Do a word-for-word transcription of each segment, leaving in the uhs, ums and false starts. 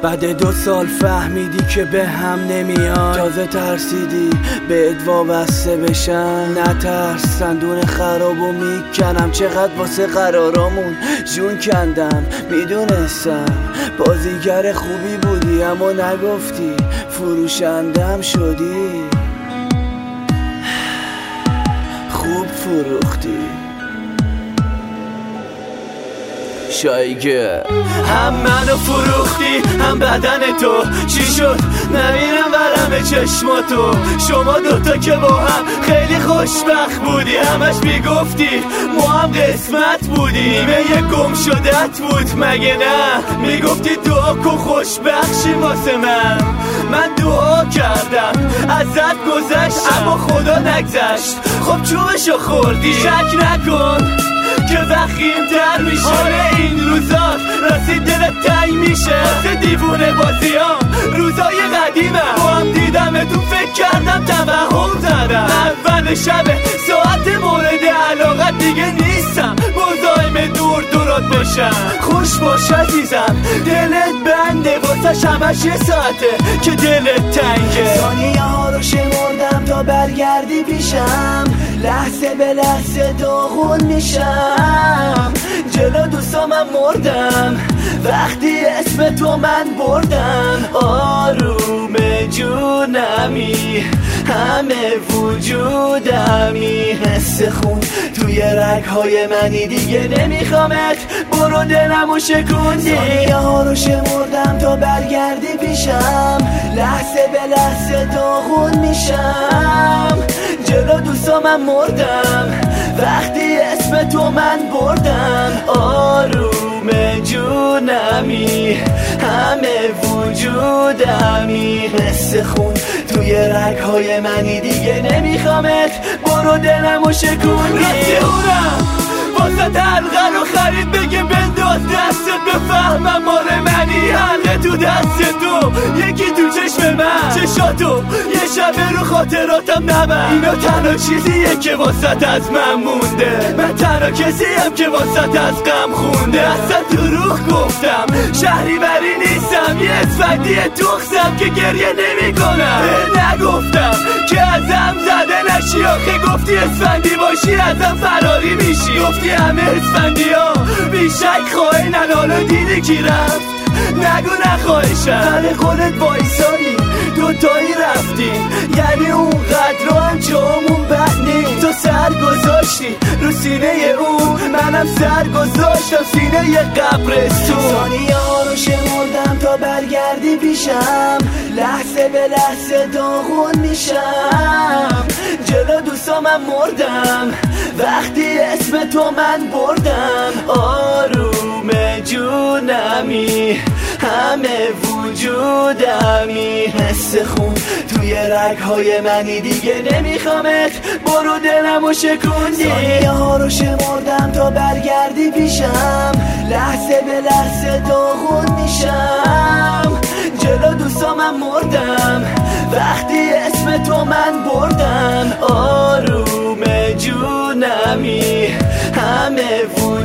بعد دو سال فهمیدی که به هم نمیان، تازه ترسیدی بهت وابسته بشن. نترس دندون خرابو میکنم، چقدر واسه قرارامون جون کندم. میدونستم بازیگر خوبی بودی اما نگفتی فروشندم شدی. خوب فروختی شایگه. هم منو فروختی هم بدن تو، چی شد نمیرم ورم چشماتو. شما دوتا که با هم خیلی خوشبخت بودی، همش میگفتی ما هم قسمت بودیم. یه گم شدت بود مگه نه؟ میگفتی دعا کن خوشبخت شی واسه من. من دعا کردم ازت گذشت اما خدا نگذشت. خب چوبشو خوردی، شک نکن که وخیم در میشه. آره این روزات راستی دلت تنگ میشه واسه دیوونه بازیام. روزای قدیمه با هم دیدمتون فکر کردم توهم زدم. اول شبه ساعت مورد علاقت دیگه نیستم، مزاحم دور دورات باشم. خوش باش عزیزم دلت بنده، واسه همش یه ساعته که دلت تنگه. ثانیه ها رو شمردم تا برگردی پیشم، لحظه به لحظه داغون میشم. جلو دوستامم مردم وقتی اسم تو من بردم. آروم جونمی همه وجودمی، حس خون توی رگهای منی دیگه نمیخوامت، برو دلمو شکوندی. ثانیه ها رو شمردم تا برگردی پیشم، لحظه به لحظه داغون میشم. جلو دوستامم مردم وقتی اسم تو من بردم. آروم جونمی همه وجودمی، حس خون توی رگهای منی دیگه نمیخوامت، برو دلمو شکوندی. راستی اونم واسه حلقه رو خرید بگه بنداز دستت، بفهمم مال منی. حلقه تو دست تو یکی تو چشم من، چشاتو یه شبه رو خاطراتم نبر. اینا تنها چیزیه که واسط از من مونده، من تنها کسیم که واسط از غم خونده. اصلا دروغ گفتم شهری بری نیستم، یه اسفندی تخصم که گریه نمی کنم. نگفتم که ازم زده نشی، آخه گفتی اسفندی باشی ازم فراری میشی. گفتی همه اسفندی ها بیشک خواهینن، حالا دیدی کی رفت نگو نخواهشم. سر قولت وایسانی دوتایی رفتیم، یعنی اون قدر هم جامون بد نیم. تو سر گذاشتی رو سینه اون، منم سر گذاشتم سینه قبرستون. ثانیه ها رو شمردم تا برگردی پیشم، لحظه به لحظه داغون میشم. جلو دوستامم مردم وقتی اسم تو من بردم. آروم جونمی همه وجودمی، حس خون توی رگهای منی دیگه نمیخوامت، برو دلمو شکوندی. ثانیه ها رو شمردم تا برگردی پیشم، لحظه به لحظه داغون میشم. جلو دوستامم مردم وقتی اسم تو من بردم. آروم جونمی همه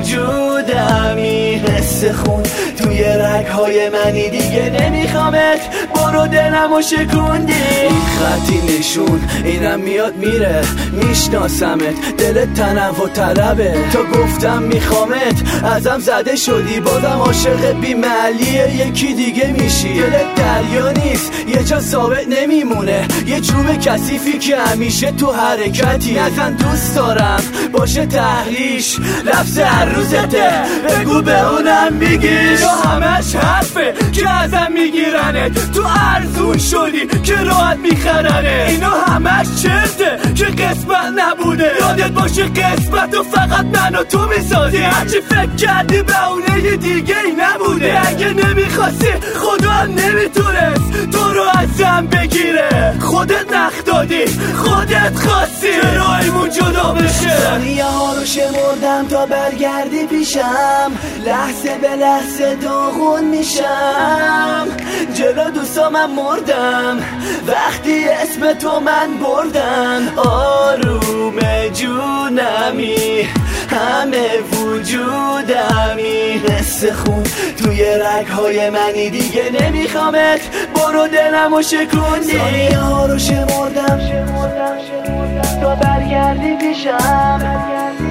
وجودمی، حس خون توی رگهای منی دیگه نمیخوامت، برو دلمو شکوندی. این خطی نشون اینم میاد میره، میشناسمت دلت تنوع طلبه. تا گفتم میخوامت ازم زده شدی، بازم عاشق بی‌محلیه یکی دیگه میشی. دلت دریا نیست یه جا ثابت نمیمونه، یه چوب کثیفی که همیشه تو حرکتی. نزن دوست دارم باشه تحریش، لفظ هر روزته بگو به اونم میگیش. تو همش حرفه که ازم میگیرنت، تو ارزون شدی که راحت میخرنه. اینا همش چرته که قسمت نبوده، یادت باشه قسمت و فقط من و تو میسازی. هرچی فکر کردی به اونه یه دیگه ای نبوده. اگه نمیخواستی خدا هم نمیتونست تو رو ازم بگیره. خودت نخ دادی خودت خواستی رایمون جدا بشه. ثانیه ها رو شمردم تا برگردی پیشم، لحظه به لحظه داغون میشم. جلو دوستامم مردم وقتی اسم تو من بردم. آروم جونمی همه وجودمی، حس خون توی رگ‌های منی، دیگه نمیخوامت، برو دلمو شکوندی. ثانیه ها رو شمردم تا برگردی پیشم،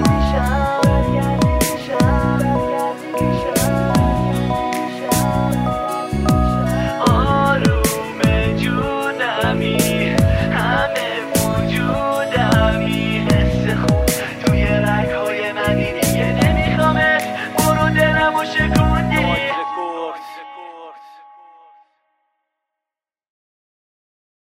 آروم جونمی، همه وجودمی، حس خون توی رگ‌های منی، دیگه نمیخوامت، برو دلمو شکوندی.